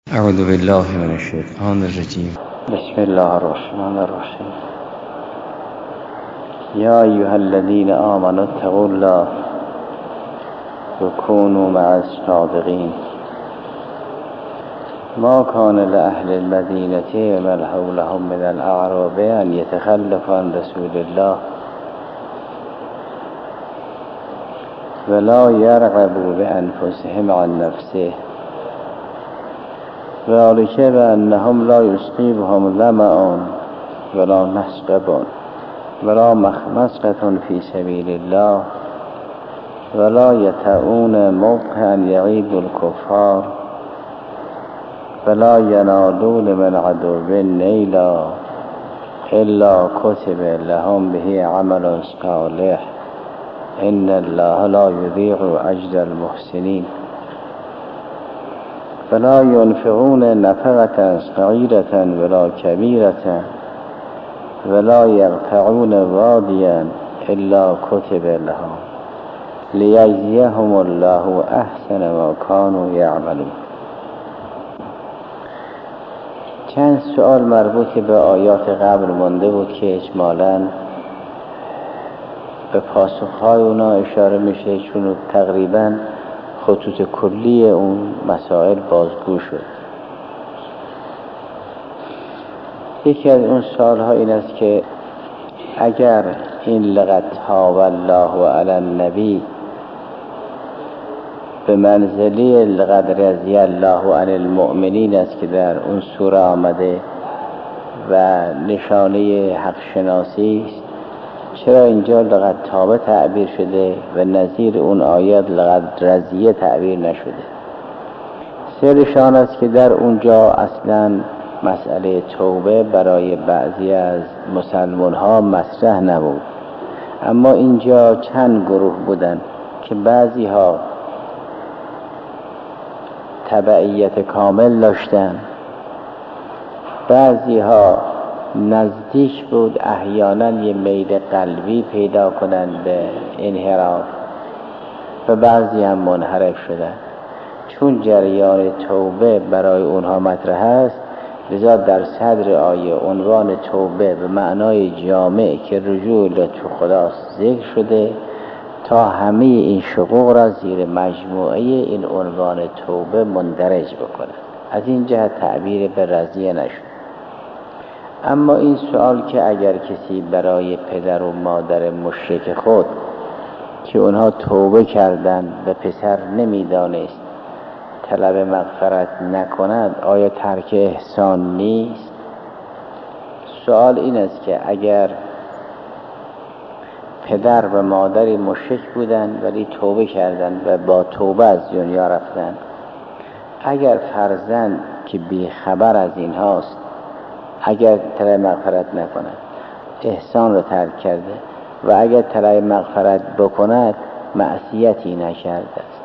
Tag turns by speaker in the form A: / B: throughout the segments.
A: اعوذ بالله من الشیطان الرجیم.
B: بسم الله الرحمن الرحیم. یا ایها الذین آمنوا اتقوا الله وكونوا مع الصادقین. ما كان لأهل المدینة ومن حولهم من الأعراب أن يتخلفوا عن رسول الله ولا يرغبوا بأنفسهم عن نفسه ذلك بأنهم لا يصيبهم ظمأ ولا نصب ولا مخمصة في سبيل الله ولا يطؤون موطئا يغيظ الكفار ولا ينالون من عدو نيلا إلا كتب لهم به عمل صالح إن الله لا يضيع أجر المحسنين. فلا ينفقون نفقة صغيرة ولا كبيرة ولا يقطعون واديا إلا كتب لهم ليجزيهم الله أحسن ما كانوا يعملون. چند سوال مربوط به آیات قبل مانده بود که اجمالاً به پاسخهای اونا اشاره میشه، چون تقریباً خطوط کلی اون مسائل بازگو شد. یکی از اون سوالها این است که اگر این لقد تاب الله علی النبی به منزله لقد رضی الله عن المؤمنین است که در اون سوره آمده و نشانه حق شناسی است، چرا اینجا لقد تابه تعبیر شده و نظیر اون آیات لقد رضیه تعبیر نشده؟ سرشان است که در اونجا اصلا مسئله توبه برای بعضی از مسلمان ها مطرح نبود، اما اینجا چند گروه بودن که بعضی ها تبعیت کامل داشتن، بعضی ها نزدیک بود احیانا یه میل قلبی پیدا کنند به انحراف و بعضی هم منحرف شدن. چون جریان توبه برای اونها مطرح است، لذا در صدر آیه عنوان توبه به معنای جامع که رجوع تو خداست ذکر شده تا همه این شقوق را زیر مجموعه این عنوان توبه مندرج بکنه. از این جهت تعبیر به رضیه نشد. اما این سوال که اگر کسی برای پدر و مادر مشرک خود که اونها توبه کردند و پسر نمیدانست طلب مغفرت نکند، آیا ترک احسان نیست؟ سوال این است که اگر پدر و مادر مشرک بودند ولی توبه کردند و با توبه از دنیا رفتند، اگر فرزند که بی خبر از این هاست اگر طلب مغفرت نکند احسان را ترک کرده و اگر طلب مغفرت بکند معصیتی نکرده است،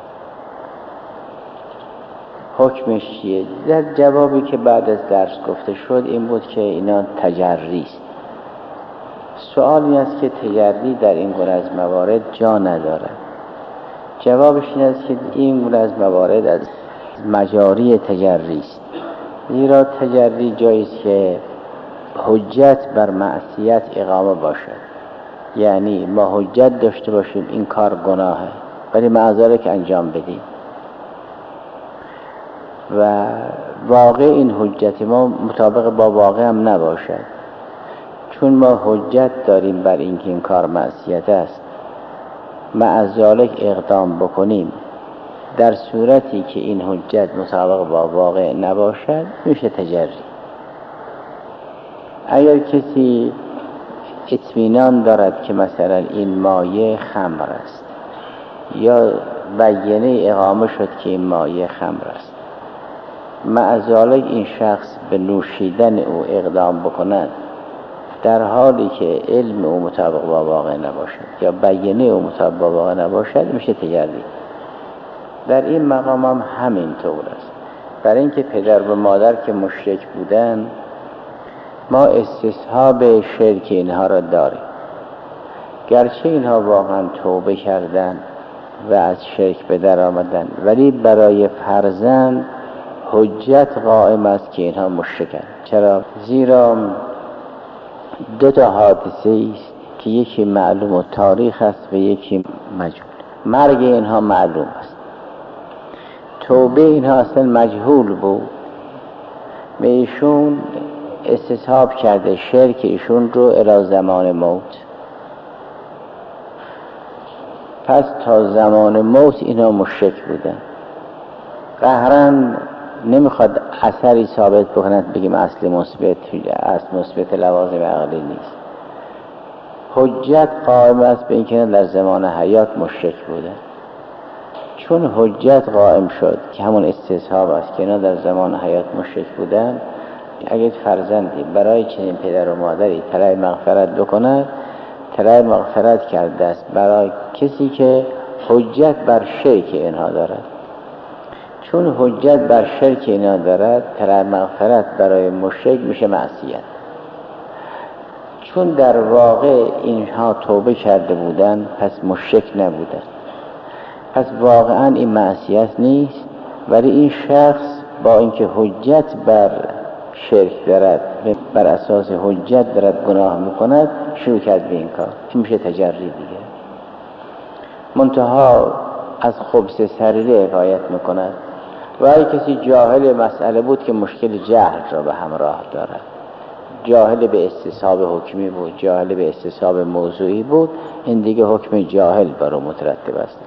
B: حکمش چیه؟ در جوابی که بعد از درس گفته شد این بود که اینا تجری است. سوالی است که تجری در این گونه از موارد جا ندارد. جوابش این است که این گونه از موارد از مجاری تجری است، زیرا تجری جایی است که حجت بر معصیت اقامه باشد، یعنی ما حجت داشته باشیم این کار گناهه ولی معذره که انجام بدیم و واقع این حجت ما مطابق با واقع هم نباشد. چون ما حجت داریم بر اینکه این کار معصیت است، معذالک اقدام بکنیم، در صورتی که این حجت مطابق با واقع نباشد میشه تجری. اگر کسی اطمینان دارد که مثلا این مایه خمر است یا بیانه اقامه شد که این مایه خمر است، معذالک این شخص به نوشیدن او اقدام بکند در حالی که علم او مطابق با واقع نباشد یا بیانه او مطابق با واقع نباشد میشه تجری. در این مقام هم همین طور است. برای اینکه پدر و مادر که مشرک بودن ما استصحاب شرک اینها را داریم، گرچه اینها واقعا توبه کردن و از شرک به در آمدن، ولی برای فرزند حجت قائم است که اینها مشرکند. چرا؟ زیرا دو تا حادثه است که یکی معلوم و تاریخ است و یکی مجهول. مرگ اینها معلوم است، توبه اینها اصلا مجهول بود. به ایشون استصحاب کرده شرک ایشون رو الی زمان موت، پس تا زمان موت اینا مشرک بودن. قهرن نمیخواد اثری ثابت بکند بگیم اصل مثبت لوازم عقلی نیست. حجت قائم است به اینکه در زمان حیات مشرک بودن. چون حجت قائم شد که همون استصحاب است که اینا در زمان حیات مشرک بودن، اگر فرزندی برای چنین پدر و مادری طلب مغفرت بکند، طلب مغفرت کرده است برای کسی که حجت بر شرک اینها دارد. چون حجت بر شرک اینا دارد، طلب مغفرت برای مشرک میشه معصیت. چون در واقع اینها توبه کرده بودن پس مشرک نبودن، پس واقعا این معصیت نیست. ولی این شخص با اینکه حجت بر شرک دارد، بر اساس حجت دارد گناه میکند، شروع کرد به این کار. این میشه تجری دیگه. منتها از خبث سریره حکایت میکند و اگه کسی جاهل مسئله بود که مشکل جهل را به همراه دارد، جاهل به استصحاب حکمی بود، جاهل به استصحاب موضوعی بود، این دیگه حکم جاهل برو مترتب است.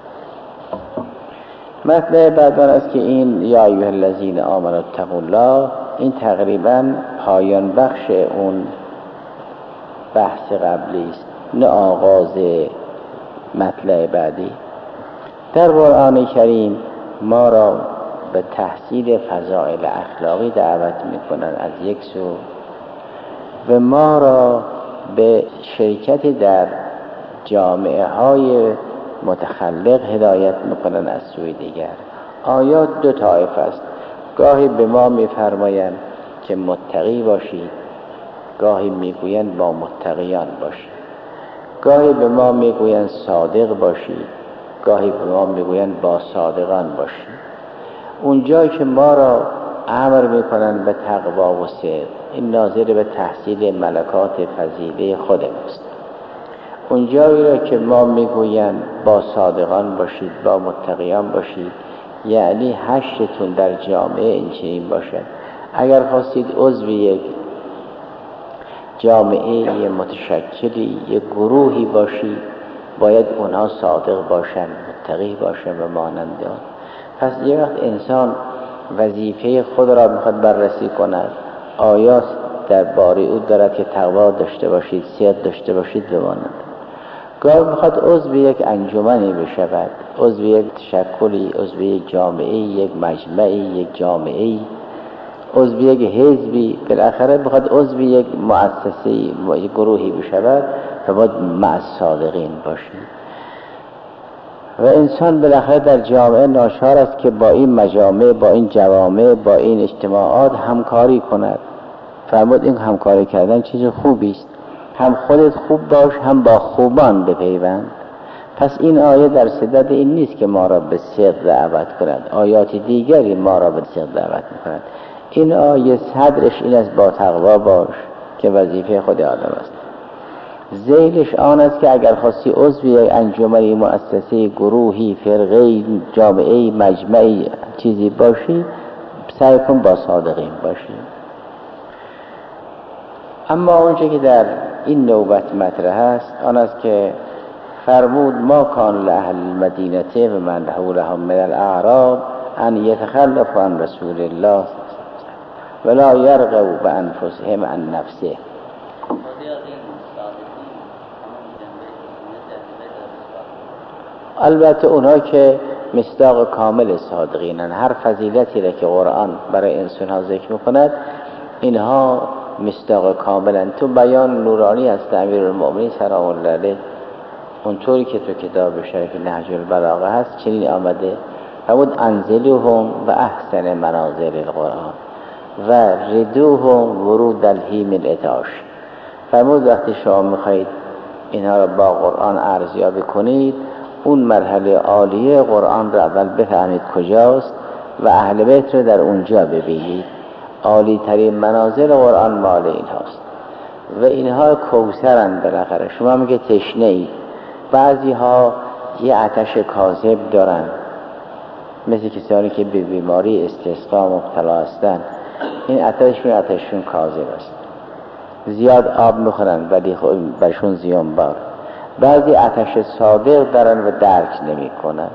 B: مطلب بعد است که این یا ایها الذین آمنوا اتقوا الله، این تقریبا پایان بخش اون بحث قبلی است، نه آغاز مطلب بعدی. در قرآن کریم ما را به تحصیل فضائل اخلاقی دعوت می‌کنند از یک سو، و ما را به شرکت در جامعه های متخلق هدایت میکنن از سوی دیگر. آیات دو طایفه است. گاهی به ما میفرمایند که متقی باشید، گاهی میگویند با متقیان باشید. گاهی به ما میگویند صادق باشید، گاهی به ما میگویند با صادقان باشید. اونجایی که ما را امر میکنند به تقوا و صدق، این ناظر به تحصیل ملکات فضیله خود است. اونجایی را که ما میگویند با صادقان باشید، با متقیان باشید، یعنی حشرتون در جامعه این چنین باشد. اگر خواستید عضو یک جامعه متشکلی، یک گروهی باشید، باید اونها صادق باشند، متقی باشند و مانند آن. پس یه وقت انسان وظیفه خود را میخواد بررسی کند، آیات درباره او دارد که تقوا داشته باشید، صدق داشته باشید بمانند. گاهی میخواد عضو یک انجمنی بشود، عضو یک تشکلی، عضو یک جامعه، یک مجمعی، یک جامعه، عضو یک حزبی، بالاخره میخواد عضو یک مؤسسه، یک گروهی بشود و باید مع الصادقین باشید. و انسان بالاخره در جامعه ناچار است که با این مجامع، با این جوامع، با این اجتماعات همکاری کند. فرمود این همکاری کردن چیز خوبی است. هم خودت خوب باش، هم با خوبان بپیوند. پس این آیه در صدد این نیست که ما را به صدق دعوت کند، آیات دیگری ما را به صدق دعوت می‌کند. این آیه صدرش این است با تقوا باش که وظیفه خود آدم است. ذیلش آن است که اگر خواستی عضو یک انجمنی، مؤسسه، گروهی، فرقه، جامعه، مجمعی چیزی باشی، سعی کن با صادقین باشی. اما اونچه که در این نوبت مطرح است آن است که فرمود ما کان لأهل المدینه و من حولهم من الاعراب ان یتخلفوا عن رسول الله ولا یرغبوا بانفسهم عن نفسه. البته اونها که مصداق کامل صادقینن، هر فضیلتی را که قرآن برای انسانها ذکر میکند اینها مصداق کاملن. تو بیان نورانی است امیرالمؤمنین سلام الله علیه، اونطوری که تو کتاب شریف نهج البلاغه هست چنین آمده، فرمود انزلوهم و احسن منازل القرآن و ردوهم ورود الهیم الاتاش. فرمود وقتی شما میخواهید اینها را با قرآن ارزیابی کنید، اون مرحله عالیه قرآن را اول بفهمید کجاست، و اهل بیت رو در اونجا ببینید. عالی ترین منازل قرآن مال اینهاست و اینها کوثرن. بالاخره شما میگه تشنه اید، بعضی ها یه آتش کاذب دارن، مثل کسانی که به بیماری استسقا مبتلا هستن، این آتششون کاذب است، زیاد آب میخورن ولی برشون زیان بار. بعضی آتش صادق دارن و درک نمی کنن.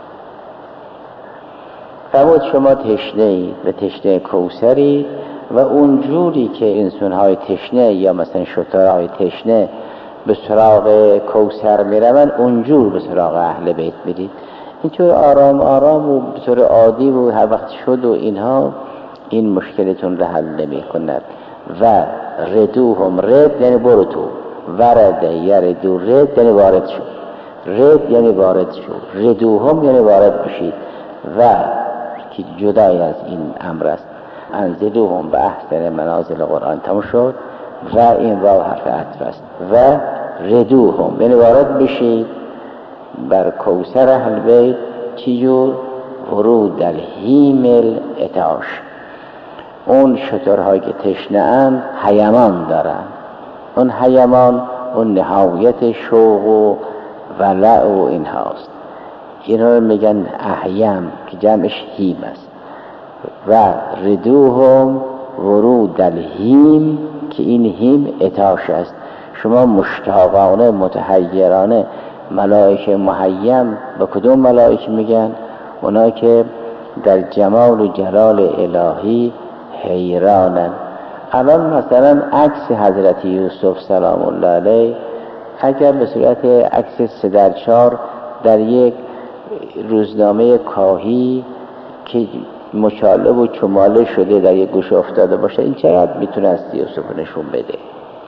B: فرمود شما تشنه اید و تشنه کوثری و اونجوری که انسان‌های تشنه یا مثلا شترهای تشنه به سراغ کوثر میروند، اونجور به سراغ اهل بیت برید. اینطور آرام آرام و به طور عادی و هر وقت شد و اینها، این مشکلتون را حل نمی کند. و ردوهم، رد یعنی برو تو، ورد یردو، رد یعنی وارد شد، رد یعنی وارد شد، ردوهم یعنی وارد بشید. و که جدای از این امر است، انزلوهم به احسن منازل قرآن تموم شد و این واو حرف عطف است. و ردوهم یعنی وارد بشید بر کوثر اهل بیت. چجور؟ ورود الهیم الاتاش، اون شترهایی که تشنه اند هیمان دارن، اون هیمان اون نهایت شوق و ولع و این هاست. این رو میگن احیم که جمعش هیم است. و ردوهم ورود الهیم که این هیم اتاش است. شما مشتاقانه متحیرانه، ملائکه محیم به کدوم ملائکه میگن؟ اونا که در جمال و جلال الهی حیرانن. الان مثلا عکس حضرت یوسف سلام الله علیه اگر به صورت عکس 3 در 4 در یک روزنامه کاهی که مچاله و چماله شده در یک گوشه افتاده باشه، این چقدر میتونه از یوسف نشون بده؟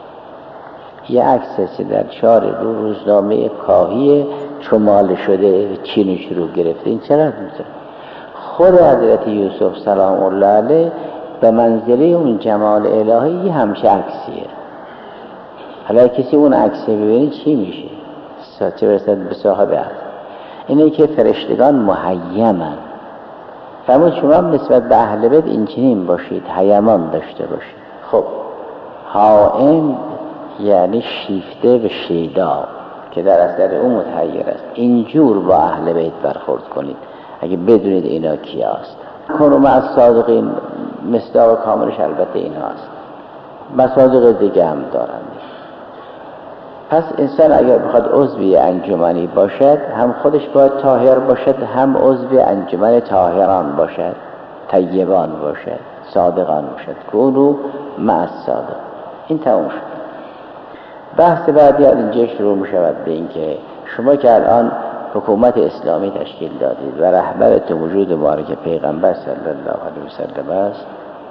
B: یه عکس 3 در 4 روزنامه کاهی چماله شده، چین شروع گرفته، این چقدر میتونه؟ خود حضرت یوسف سلام الله علیه به منزله اون جمال الهی همچه عکسیه. حالا کسی اون عکس ببینی چی میشه؟ چه برسد به صاحب عکس؟ اینه که فرشتگان محیمن. فرمود شما نسبت به اهل بیت این چنین باشید، حیمان داشته باشید. خب حائم یعنی شیفته و شیدا که در اثر اون متحیر است. اینجور با اهل بیت برخورد کنید اگه بدونید اینا کیاست. کنو مع الصادقین، مصداق کاملش البته اینا است. مصادیق دیگه هم دارند. پس انسان اگر بخواد عضوی انجمنی باشد، هم خودش باید طاهر باشد، هم عضوی انجمن طاهران باشد، طیبان باشد، صادقان باشد. کنو مع الصادق. این تموم شد. بحث بعدی از اینجا شروع می شود به این که شما که الان حکومت اسلامی تشکیل دادید و رهبرتون وجود مبارک پیغمبر صلی الله علیه وسلم است،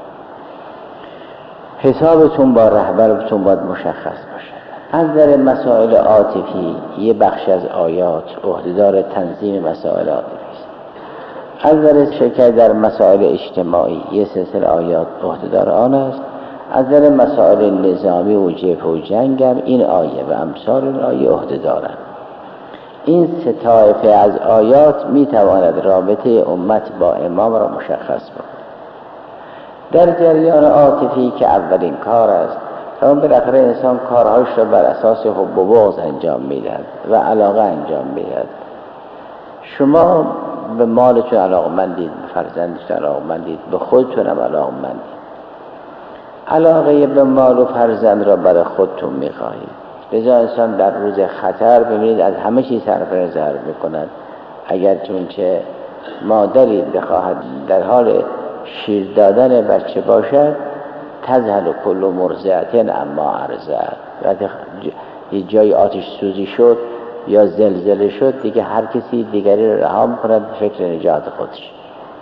B: حسابتون با رهبرتون باید مشخص باشد. از نظر مسائل عاطفی یه بخش از آیات عهدهدار تنظیم مسائل عاطفی است. از نظر شرکت در مسائل اجتماعی یه سلسله آیات عهدهدار آن است. از نظر مسائل نظامی و جبهه و جنگ هم این آیه و امثال این آیه عهدهدارند. این 3 طایفه از آیات می تواند رابطه امت با امام را مشخص کند. در جریان عاطفی که اولین کار است، اون بالاخره انسان کارهاش را بر اساس حب و بغض انجام میدهد و علاقه انجام میدهد. شما به مالتون علاقمندید، به فرزندتون علاقمندید، به خودتون هم علاقمندید. علاقه به مال و فرزند را برای خودتون میخواهید. لذا انسان در روز خطر ببینید از همه چیز صرف نظر میکند. اگر چونچه مادری بخواهد در حال شیر دادن بچه باشد، تذهل کل مرضعة اما ارضعت. وقتی یه جای آتش سوزی شد یا زلزله شد، دیگه هر کسی دیگری را رها میکند به فکر نجات خودش.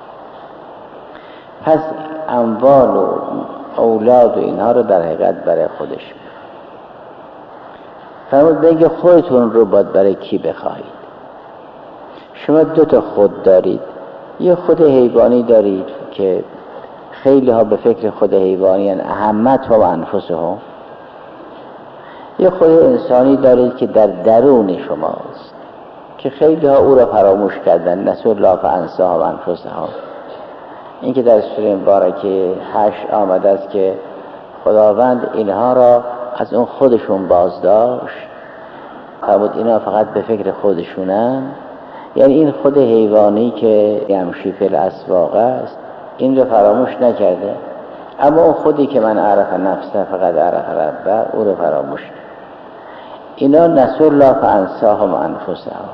B: پس اموال و اولاد و اینها رو در حقیقت برای خودش فرمود بگه خودتون رو باید برای کی بخواهید. شما 2 تا خود دارید. یه خود حیوانی دارید که خیلی ها به فکر خود حیوانی اهمت و انفسهم. یه خود انسانی دارید که در درون شماست که خیلی ها او را فراموش کردن. نسوا الله فانساهم انفسهم. این که در سوره مبارکه 8 آمده است که خداوند اینها را از اون خودشون بازداشت، فرمود اینا فقط به فکر خودشونن، یعنی این خود حیوانی که یمشی فی الاسواق است این رو فراموش نکرده، اما اون خودی که من عرف نفسه فقط عرف ربه او رو فراموش کرد. اینا نسوا الله فانساهم انفسهم،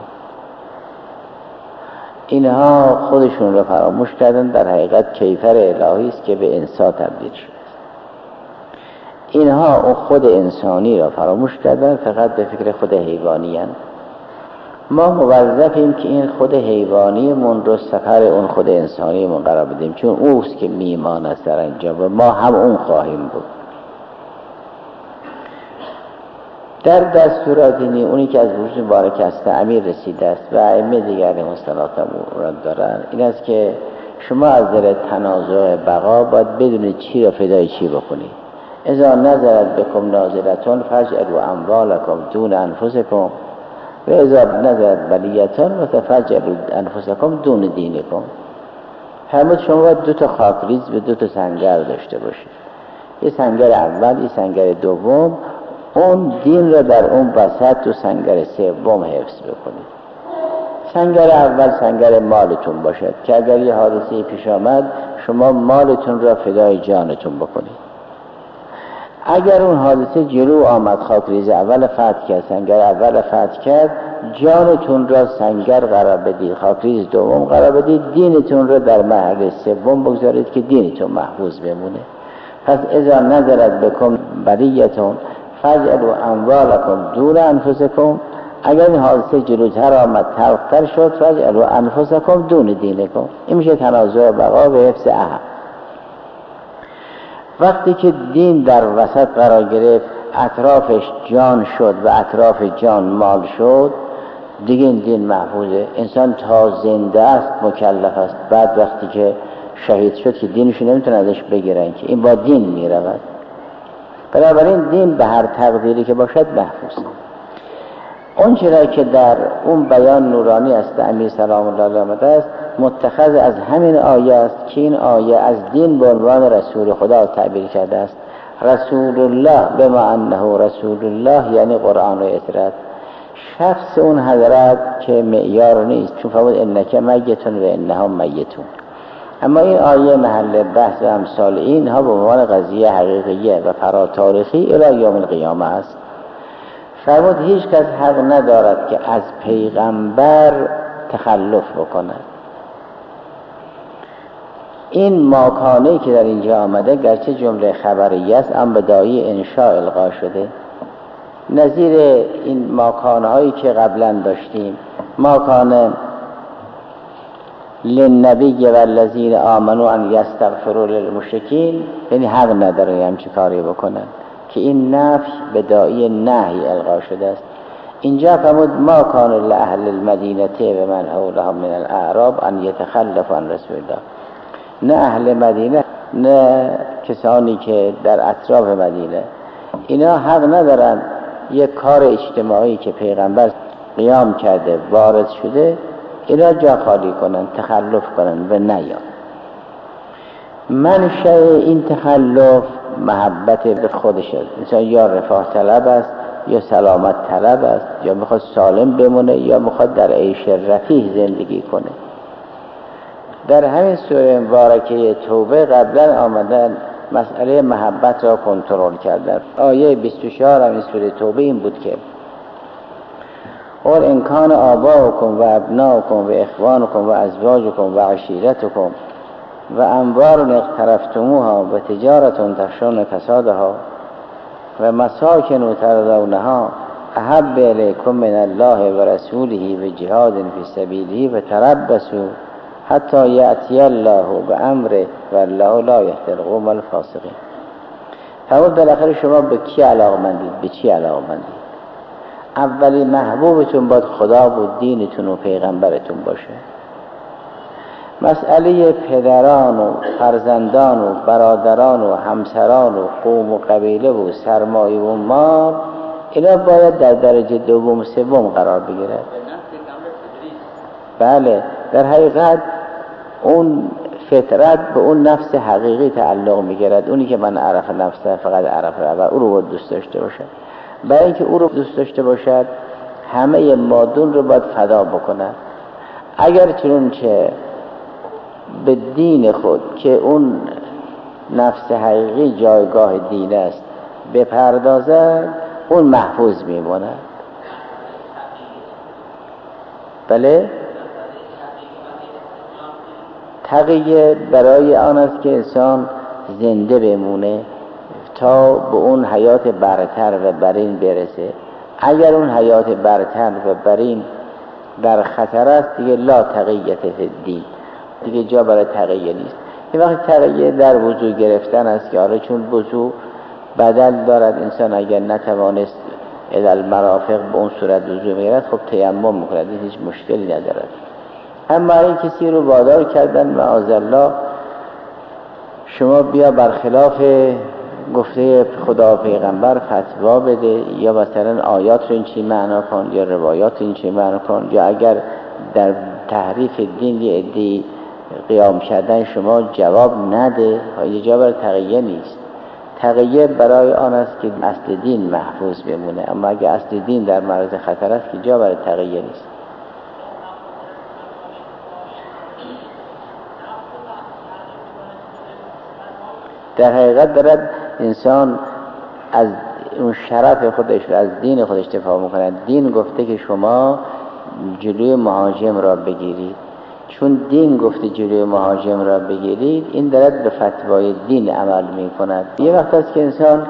B: اینها خودشون رو فراموش کردن، در حقیقت کیفر الهی است که به انسان تبدیل شد. اینها اون خود انسانی را فراموش کردن، فقط به فکر خود حیوانی هستند. ما موظفیم که این خود حیوانی من رو سفر اون خود انسانی من قرار بدیم، چون اوست که میمان است در اینجا و ما هم اون خواهیم بود. در دستورات دینی اونی که از وجود مبارک است امیر رسیده است و ائمه دیگر علیهم السلام مراد دارن، این است که شما از در تنازع بقا باید بدونید چی را فدای چی بکنید. اذا نظرت بكم نازلتون فاجعلوا اموالکم دون انفسکم و اذا نظرت بلیتون فتفجعلوا انفسکم دون دینکم. فرمود شما باید 2 خاکریز به 2 سنگر داشته باشید، یه سنگر اول یه سنگر دوم، اون دین را در اون وسط 2 سنگر سوم حفظ بکنید. سنگر اول سنگر مالتون باشد که اگر یه حادثه پیش آمد شما مالتون را فدای جانتون بکنید. اگر اون حادثه جلو آمد، خاکریز اول فتح کرد، سنگر اول فتح کرد، جانتون را سنگر قرار بدید، خاکریز دوم قرار بدید، دینتون را در محل سوم بگذارید که دینتون محفوظ بمونه. پس اذا نظرت بکم بلیتون فاجعلوا اموالکم دون انفسکم، اگر این حادثه جلوتر آمد تلختر شد فاجعلوا انفسکم دون دینکم. این میشه تنازع بقا و حفظ عهد. وقتی که دین در وسط قرار گرفت، اطرافش جان شد و اطراف جان مال شد، دیگه این دین محفوظه. انسان تا زنده است مکلف است، بعد وقتی که شهید شد که دینشو نمیتونه ازش بگیرن که این با دین میرود. بنابراین دین به هر تقدیری که باشد محفوظ. اون چرا که در اون بیان نورانی است امیر سلام الله علیه آمده است، متخذ از همین آیه است که این آیه از دین به عنوان رسول خدا تعبیر کرده است. رسول الله بما انه رسول الله یعنی قرآن و اطرت. شخص اون حضرت که معیار نیست، چون فرمود انک میتون و انهم میتون. اما این آیه محل بحث و امثال اینها به عنوان قضیه حقیقیه و فراتاریخی الی یوم القیامه است. فرمود هیچ کس حق ندارد که از پیغمبر تخلف بکند. این ماکانه‌ای که در اینجا آمده گرچه جمله خبری است اما به داعی انشاء القا شده، نظیر این ماکانه‌هایی که قبلا داشتیم. ماکانه للنبی و الذین آمنوا ان یستغفروا للمشرکین، یعنی حق نداره همچی کاری بکنن، که این نفی به داعی نهی القا شده است. اینجا فرمود ما کان لاهل المدینه و من حولهم من الاعراب ان یتخلفوا عن رسول الله. نه اهل مدینه نه کسانی که در اطراف مدینه، اینا حق ندارن یک کار اجتماعی که پیغمبر قیام کرده وارد شده اینا جا خالی کنن، تخلف کنن و نیان. منشأ این تخلف محبت به خودش است. انسان یا رفاه طلب است یا سلامت طلب است، یا میخواد سالم بمونه یا میخواد در عیش رفیع زندگی کنه. در همین سوره مبارکه توبه قبلا آمدن مسئله محبت را کنترل کردن. آیه 24 همین سوره توبه این بود که اور انکان آباؤکم و ابناؤکم و اخوانکم و ازواجکم و عشیرتکم و انوار اقترفتموها و تجارت تخشون کسادها و مساکن ترضونها احب الیکم من الله و رسوله و جهاد فی سبیله و تربصوا حتی یأتی الله بامره و الله لا یهدی القوم الفاسقین. فرمود بالاخره شما به کی علاقه‌مندید؟ به چی علاقه‌مندید؟ اولی محبوبتون باید خدا و دینتون و پیغمبرتون باشه. مسئله پدران و فرزندان و برادران و همسران و قوم و قبیله و سرمایه و مال اینا باید در درجه دوم و سوم قرار بگیره. بله، در حقیقت اون فطرت به اون نفس حقیقی تعلق میگیرد، اونی که من عرف نفسه فقط عرف رب، او رو دوست داشته باشد. برای اینکه او رو دوست داشته باشد همه مادون رو باید فدا بکند. اگر چنانچه به دین خود که اون نفس حقیقی جایگاه دین است بپردازد، اون محفوظ میماند. بله، تقیه برای آن است که انسان زنده بمونه تا به اون حیات برتر و برین برسه. اگر اون حیات برتر و برین در خطر است دیگه لا تقییت فی الدین، دیگه جا برای تقیه نیست. این وقت تقیه در وضو گرفتن است که حالا چون وضو بدل دارد، انسان اگر نتوانست المرافق به اون صورت وضو میگیرد خب تیمم میکند، هیچ مشکلی ندارد. اما این کسی رو وادار کردن معاذالله شما بیا برخلاف گفته خدا و پیغمبر فتوا بده، یا مثلا آیات رو این چی معنا کن، یا روایات رو این چی معنا کن، یا اگر در تحریف دین یه عده‌ای قیام کردن شما جواب نده. یه جا برای تقیه نیست. تقیه برای آن است که اصل دین محفوظ بمونه، اما اگه اصل دین در معرض خطر است که جا برای تقیه نیست. در حقیقت دارد انسان از اون شرف خودش و از دین خودش دفاع میکنه. دین گفته که شما جلوی مهاجم را بگیرید. چون دین گفته جلوی مهاجم را بگیرید، این دارد به فتوای دین عمل میکند. یه وقت است که انسان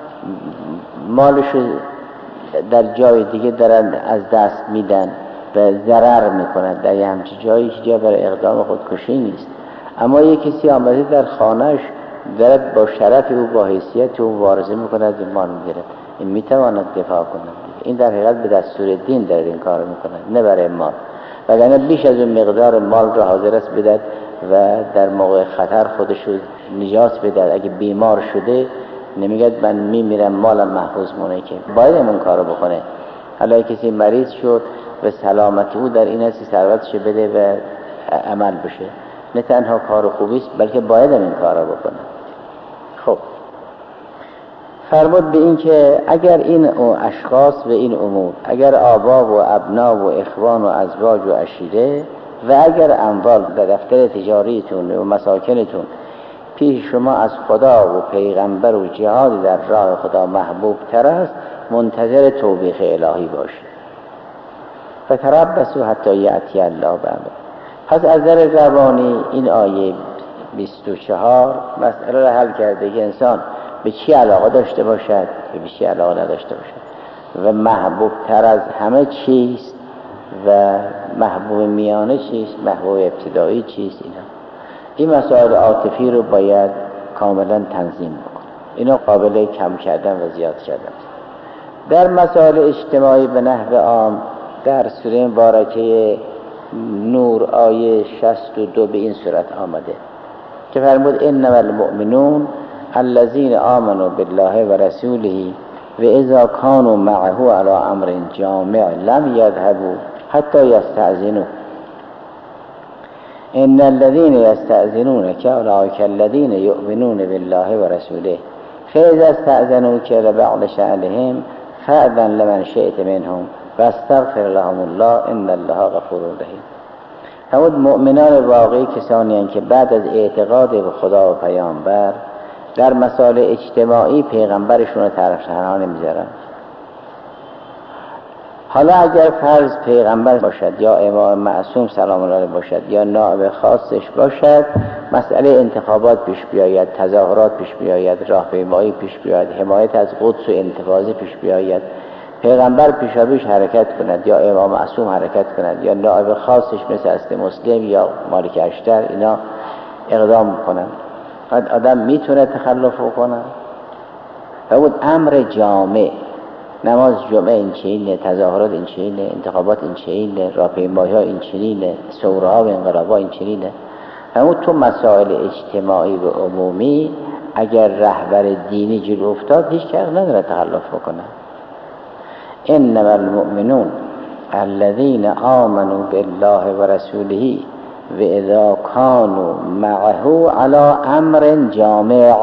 B: مالش در جای دیگه دارن از دست میدن و ضرر میکند، در یه همچین جایی که جا برای اقدام خودکشی نیست. اما یه کسی آمده در خانهش دارد با شرف او با حیثیت او مبارزه میکند و مال میگیرد، این میتواند دفاع کند. این در حقیقت به دستور دین دارد این کار میکند، نه برای مال. وگرنه بیش از اون مقدار مال را حاضر است بدهد و در موقع خطر خودش رو نجات بدهد. اگه بیمار شده نمیگد من میمیرم مالم محفوظ مونه، که باید همون کارو بکنه. حالا کسی مریض شد و سلامت او در این است که ثروتش بده و عمل بشه، نه تنها کار خوبی است بلکه باید این کارو بکنه. خب فرمود به این که اگر این اشخاص و این امور، اگر آبا و ابنا و اخوان و ازواج و عشیره و اگر اموال در دفتر تجاریتون و مساکنتون پیش شما از خدا و پیغمبر و جهاد در راه خدا محبوب تر است، منتظر توبیخ الهی باشید. فتربصوا حتی یأتی الله بأمره. پس از نظر روانی این آیه 24 مسئله را حل کرده که انسان به چی علاقه داشته باشد و به چی علاقه نداشته باشد و محبوب تر از همه چیست و محبوب میانه چیست، محبوب ابتدایی چیست. این مسائل عاطفی رو باید کاملا تنظیم بکنه. اینا قابل کم کردن و زیاد کردن. در مسائل اجتماعی به نحو عام در سوره مبارکه نور آیه 62 به این صورت آمده که فرمود انما المؤمنون الذين آمنوا بالله و رسوله و اذا كانوا معه على امر جامع لم يذهبوا حتى يستأذنوا ان الذين يستأذنونك اولئك الذين يؤمنون بالله و رسوله فاذا استأذنوك لبعض شأنهم فأذن لمن شئت منهم واستغفر لهم الله ان الله غفور رحیم. همون مؤمنان واقعی کسانی هستند که بعد از اعتقاد به خدا و پیامبر در مسائل اجتماعی پیغمبرشون رو طرف تنها نمیذارن. حالا اگر فرض پیغمبر باشد یا امام معصوم سلام الله علیه باشد یا نائب خاصش باشد، مسئله انتخابات پیش بیاید، تظاهرات پیش بیاید، راهپیمایی پیش بیاید، حمایت از قدس و انتفاضه پیش بیاید، پیغمبر پیشاپیش حرکت کند یا امام معصوم حرکت کند یا نائب خاصش مثل است مسلم یا مالک اشتر، اینا اقدام کنند. آدم میتونه تخلف کنه؟ بود امر جامع، نماز جمعه این چینه، تظاهرات این چینه، انتخابات این چینه، راهپیمایی ها این چینه، ثوره ها و انقلاب ها این چینه. همون تو مسائل اجتماعی و عمومی اگر رهبر دینی جلو افتاد هیچ کار نداره تخلف بکنه. انما المؤمنون الذين آمنوا بالله و رسوله و اذا کانوا معه علی امر جامع.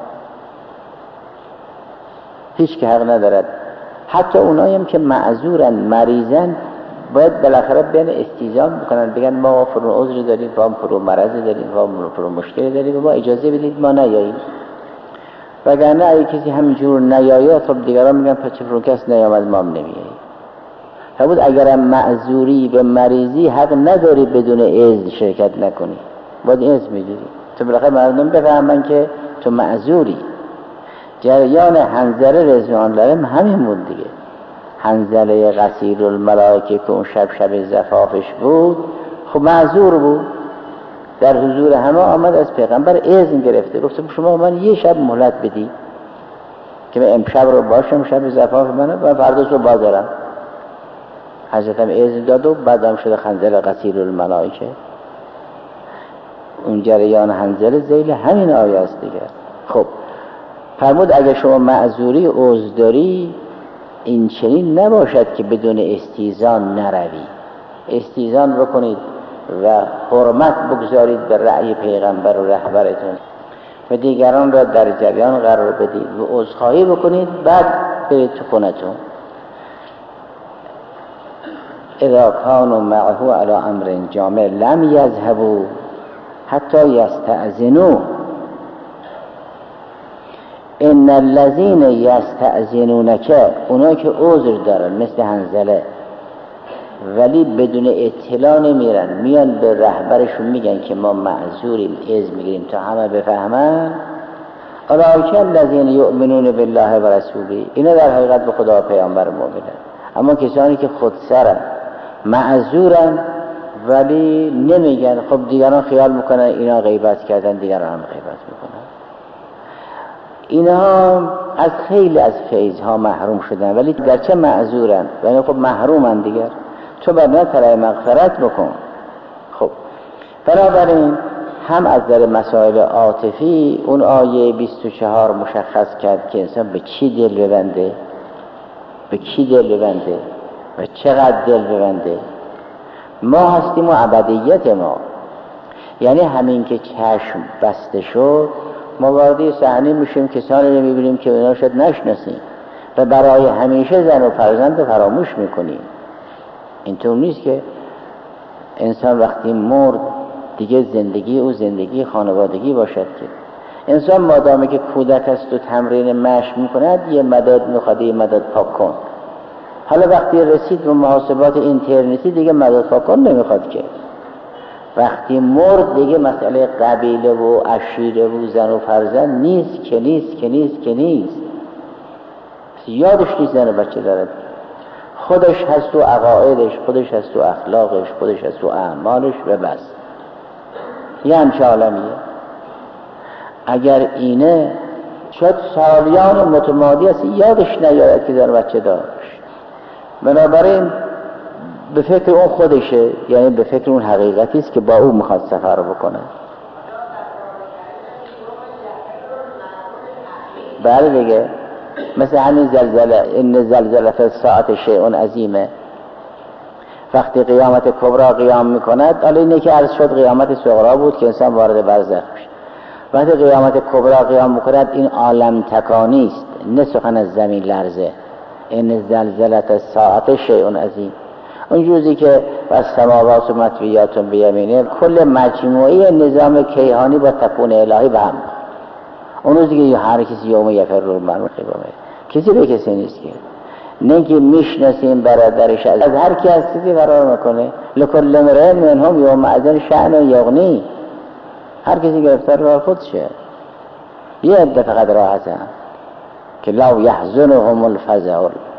B: هیچ که حق ندارد، حتی اونایی هم که معذورن مریضن باید بالاخره بیان استیزان بکنن، بگن ما فرو عذر داریم، ما فرو مرض داریم، ما فرو مشکل داریم، ما اجازه بدید ما نیاییم. وگرنه اگه کسی همینجور نیاید خب دیگران میگن پس چه فرو کس نیامد ما هم نمیاییم. بود اگرم معذوری به مریضی حق نداری بدون اذن شرکت نکنی، باید اذن میگیری تو بالاخره مردم بفهمن که تو معذوری. جریان حنظله رضوان الله همین بود دیگه. حنظله غسیل الملائکه که اون شب زفافش بود خب معذور بود، در حضور همه آمد از پیغمبر اذن گرفته، گفت شما من یه شب مهلت بدی که من امشب رو باشم شب زفاف منه و فرداش رو بازارم. حضرت هم اذن داد و بعدم شده حنظله غسیل الملائکه. اون جریان حنظله ذیل همین آیه است دیگه. خب فرمود اگه شما معذوری عذر داری این چنین نباشد که بدون استیزان نروی، استیزان بکنید و حرمت بگذارید به رأی پیغمبر و رهبرتون و دیگران را در جریان قرار بدید و عذرخواهی بکنید، بعد برید تو خونتون. اذا کانوا معه علی امر جامع لم یذهبوا حتی یستأذنوا. ان الذین یستأذنونک، اونا که عذر دارن مثل حنظله ولی بدون اطلاع نمیرن، میان به رهبرشون میگن که ما معذوریم، اذن میگیریم تا همه بفهمن. اولئک الذین یؤمنون بالله و رسوله، اینا در حقیقت به خدا و پیامبر مؤمنن. اما کسانی که خودسرن معذورن ولی نمیگن، خب دیگران خیال میکنن اینا غیبت کردن، دیگران هم غیبت میکنن. اینا از خیلی از فیضها محروم شدن ولی گرچه معذورن ولی خب محرومن دیگر. تو برنه طلب مغفرت بکن. خب بنابراین هم از در مسائل عاطفی اون آیه 24 مشخص کرد که انسان به چی دل ببنده، به کی دل ببنده و چقدر دل ببنده. ما هستیم و ابدیت ما، یعنی همین که چشم بسته شد ما وارد صحنه میشیم، کسانی رو میبینیم که اونا شاید نشناسیم و برای همیشه زن و فرزند رو فراموش میکنیم. اینطور نیست که انسان وقتی مرد دیگه زندگی او زندگی خانوادگی باشد که انسان مادامی که کودک است و تمرین مشق میکند یه مدد میخواد، یه مدد پاک کن. حالا وقتی رسید به محاسبات اینترنتی دیگه مدد پاک کن نمیخواد که. وقتی مرد دیگه مسئله قبیله و عشیره و زن و فرزند نیست که نیست که نیست که نیست. یادش نیست زن و بچه دارد، خودش هست و عقایدش، خودش هست و اخلاقش، خودش هست و اعمالش و بس. یه همچه عالمیه. اگر اینه شاید سالیان متمادی است یادش نیاید که زن و بچه داشت. بنابراین به فکر اون خودشه، یعنی به فکر اون حقیقتی است که با او میخواد سفر بکنه. بله دیگه، مثل همین زلزله، این زلزله فی الساعه شیء عظیمه. وقتی قیامت کبرا قیام میکند، حالا اینه که عرض شد قیامت صغرا بود که انسان وارد برزخ میشه. وقتی قیامت کبرا قیام میکند این عالم تکانی است، نه سخن از زمین لرزه. این زلزله الساعه شیء عظیم. اون روزی که السماوات مطویات بیمینه، کل مجموعه نظام کیهانی با تکون الهی به هم. اون روزی که هر کسی یوم یفر المرء کسی به کسی نیست که نه که میشناسیم برادرش از هر کی از چیزی قرار میکنه. لکل امرئ منهم یومئذ شأن یغنی، هر کسی گرفتار راه خودشه. یه عده فقط راحته که لو یحزنهم الفزع.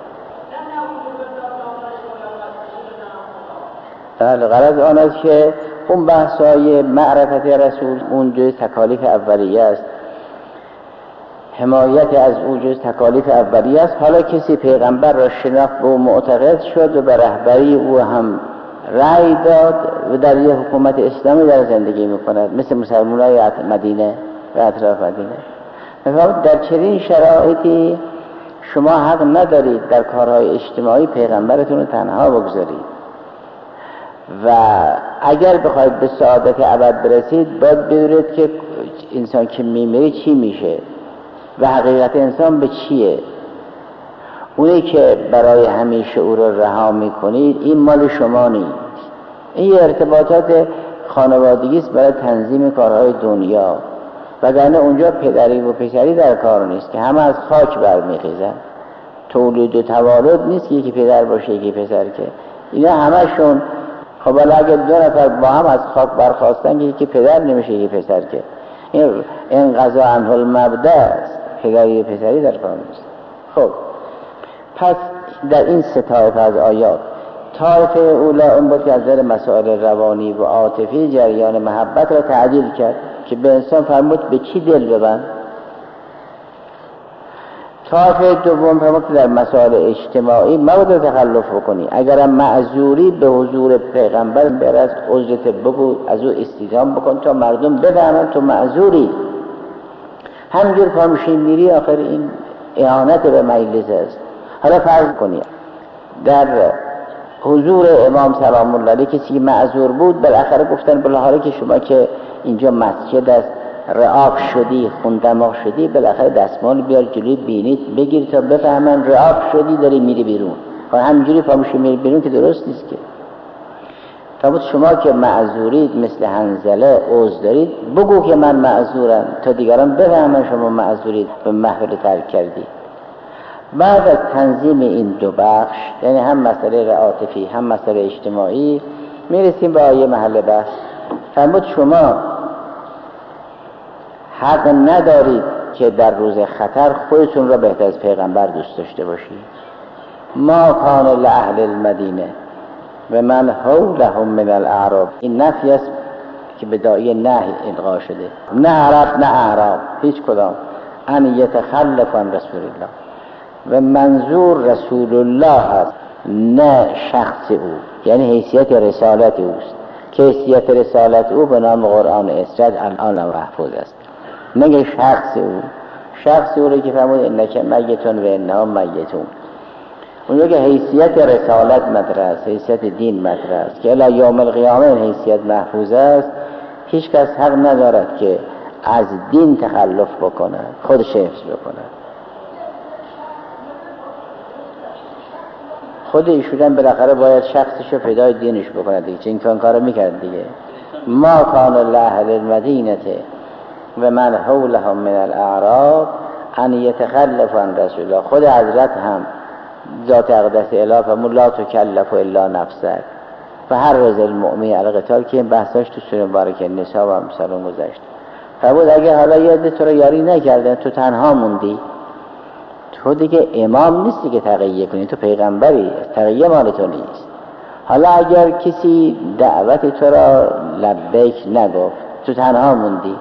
B: غرض آن است که اون بحثای معرفت رسول اون جز تکالیف اولیه است، حمایت از او جز تکالیف اولیه است. حالا کسی پیغمبر را شناخت و معتقد شد و به رهبری او هم رأی داد و در یه حکومت اسلامی در زندگی میکند، مثل مسلمانای مدینه و اطراف مدینه. مثلا در چنین شرایطی شما حق ندارید در کارهای اجتماعی پیغمبرتون رو تنها بگذارید و اگر بخواید به سعادت ابد برسید باید بدونید که انسان که میمیره چی میشه و حقیقت انسان به چیه. اونی که برای همیشه او رو رها میکنید این مال شما نیست، این ارتباطات خانوادگی است برای تنظیم کارهای دنیا، وگرنه اونجا پدری و پسری در کار نیست که همه از خاک برمیخیزن. تولید و توالد نیست که یکی پدر باشه یکی پسر، که اینا همشون خب اگه دو نفر با هم از خاک برخواستن که یکی پدر نمیشه یکی پسر، که این قضا عنه المبدأ است، پدری و پسری در کار نیست. خب پس در این سه طایفه از آیات، طایفه اولی اون بود که از نظر مسائل روانی و عاطفی جریان محبت را تعدیل کرد که به انسان فرمود به کی دل ببند. طایفه دوم فرمود که در مسائل اجتماعی مبادا تخلف بکنی، اگرم معذوری به حضور پیغمبر برس، عذرت بگو، از او استیدام بکن تا مردم بفهمن تو معذوری. همینجور پامشین میری آخر این اهانت به مجلس است. حالا فرض کنی در حضور امام سلام الله علیه کسی معذور بود، بالاخره گفتن بالاخره که شما که اینجا مسجد است رعاف شدی، خون دماغ شدی، بالاخره دستمال بیار جلوی بینیت بگیر تا بفهمن رعاف شدی داری میری بیرون. همینجوری پاموشی میری بیرون که درست نیست. که فرمود شما که معذورید مثل حنظله عذر دارید بگو که من معذورم تا دیگران بفهمن شما معذورید و محول ترک کردی. بعد از تنظیم این دو بخش، یعنی هم مسئله عاطفی هم مسئله اجتماعی، میرسیم به آیه محل بحث. فرمود شما حق ندارید که در روز خطر خودتون را بهتر از پیغمبر دوست داشته باشید. ما کان لأهل المدینه و من حولهم من الاعراب، این نفی است که به داعی نهی القا شده، نه عرب نه اعراب هیچ کدام، ان یتخلف عن رسول الله، و منظور رسول الله هست نه شخص او، یعنی حیثیت رسالت اوست که حیثیت رسالت او به نام قرآن اسرت الان محفوظ است، نه شخص او. شخص او رو که فرمود انک میتون و انهم میتون، اونجا که حیثیت رسالت مطرح است، حیثیت دین مطرح است که الی یوم القیامه این حیثیت محفوظ است. هیچ کس حق ندارد که از دین تخلف بکنه، خودش حفظ بکنه. خود ایشون بالاخره باید شخصش رو فدای دینش بکنه دیگه، چه این کارو میکرد دیگه. ما کان لأهل المدینه و من حولهم من الاعراب ان یتخلف عن رسول الله. خود حضرت هم ذات اقدس اله فرمود لا تکلف الا نفسک و هر روز المؤمن علی قتال، که این بحثاش تو سوره مبارکه نساء و امثال گذشت. فرمود اگه حالا یاد تو رو یاری نکردن، تو تنها موندی، تو دیگه امام نیستی که تقیه کنی، تو پیغمبری، تقیه مال تو نیست. حالا اگر کسی دعوت تو را لبیک نگفت، تو تنها موندی،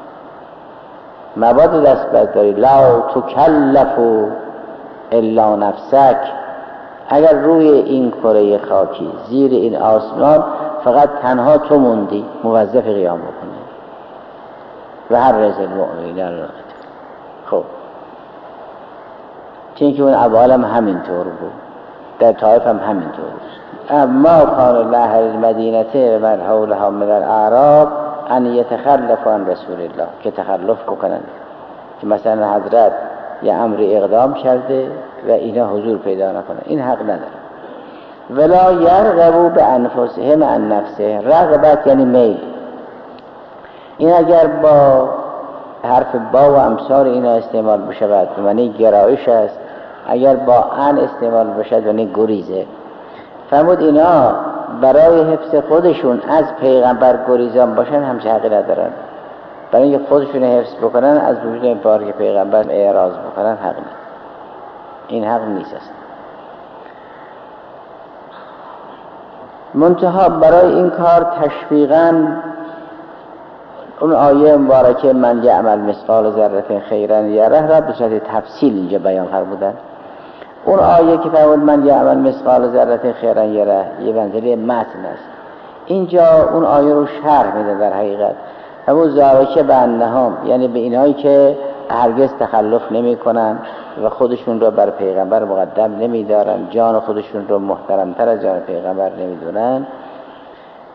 B: مبادا دست برداری. لا تکلفو الا نفسک، اگر روی این کره خاکی زیر این آسمان فقط تنها تو موندی، موظف قیام بکنی و هر رز المؤمنین. خب چون که اون اول هم همینطور بود، در طایف هم همینطور بود. اما کان لأهل المدینه و من حولهم من الاعراب ان یتخلف عن رسول الله، که تخلف بکنن، که مثلا حضرت یه امر اقدام کرده و اینا حضور پیدا نکنه، این حق نداره. ولا یرغبوا بانفسهم عن نفسه، رغبت یعنی میل. این اگر با حرف با و امثال اینا استعمال بشود یعنی گرایش است، اگر با ان استعمال بشد یعنی گریزه. فرمود اینا برای حفظ خودشون از پیغمبر گریزان باشن همچه حقی ندارن، برای اینکه خودشون حفظ بکنن از وجود این بار که پیغمبر اعراض بکنن حق نیست. این حق نیست است. منتها برای این کار تشویقاً اون آیه مبارکه من یعمل مثقال ذره خیرا یره را به صورت تفصیل اینجا بیان فرمودن. اون آیه که فرمود من یعمل مثقال ذره خیرا یره یه منزله متن است، اینجا اون آیه رو شرح میده. در حقیقت همون ذالک بانهم، یعنی به اینایی که هرگز تخلف نمی کنن و خودشون رو بر پیغمبر مقدم نمی دارن، جان خودشون رو محترمتر از جان پیغمبر نمی دونن،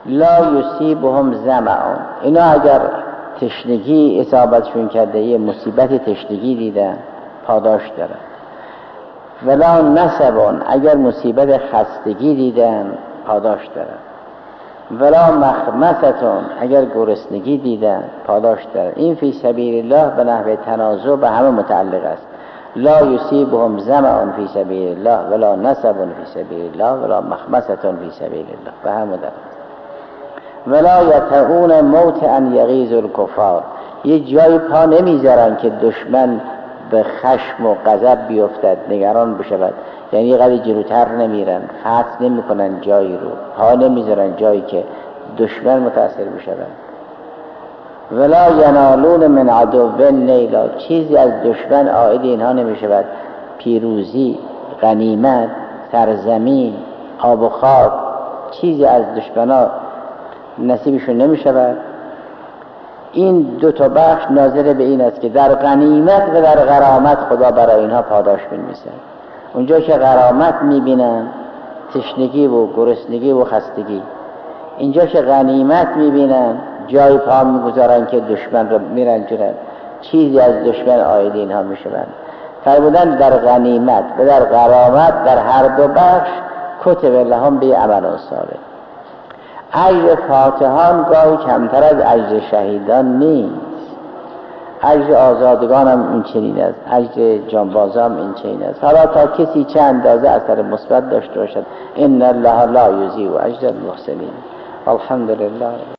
B: لا یصیبهم ظمأ، اینا اگر تشنگی اصابتشون کرده، یه مصیبت تشنگی دیدن پاداش دارن. ولا نصب، اگر مصیبت خستگی دیدن پاداش دارن. ولا مخمصه، اگر گرسنگی دیدن پاداش دارن. این فی سبیل الله به نحو تنازع به همه متعلق است. لا یصیبهم ظمأ فی سبیل الله ولا نصب فی سبیل الله ولا مخمصه فی سبیل الله، به همه در ولا یطؤون موطئا یغیظ الکفار، یه جای پا نمیذارن که دشمن به خشم و غضب بیفتد، نگران بشود. یعنی یه قدری جلوتر نمیرن، فتح نمیکنن جایی رو، پا نمیذارن جایی که دشمن متاثر بشود. ولا ینالون من عدو نیلا، چیزی از دشمن عائد اینها نمیشود، پیروزی، غنیمت، سرزمین، آب و خاک، چیزی از دشمنا نصیبشون نمیشود. این دو تا بخش ناظر به این است که در غنیمت و در غرامت خدا برای اینها پاداش می‌نویسد. اونجا که غرامت میبینن، تشنگی و گرسنگی و خستگی، اینجا که غنیمت میبینن، جای پا میگذارن که دشمن رو میرنجونن، چیزی از دشمن عائد اینها میشوند. فرمودن در غنیمت و در غرامت، در هر دو بخش کتب لهم به عمل صالح. اجر فاتحان گاهی کمتر از اجر شهیدان نیست. اجر آزادگان هم این چنین است، اجر جانبازان هم این چنین است. حالا تا کسی چه اندازه اثر مثبت داشته باشد، ان الله لا یضیع اجر المحسنین. الحمدلله.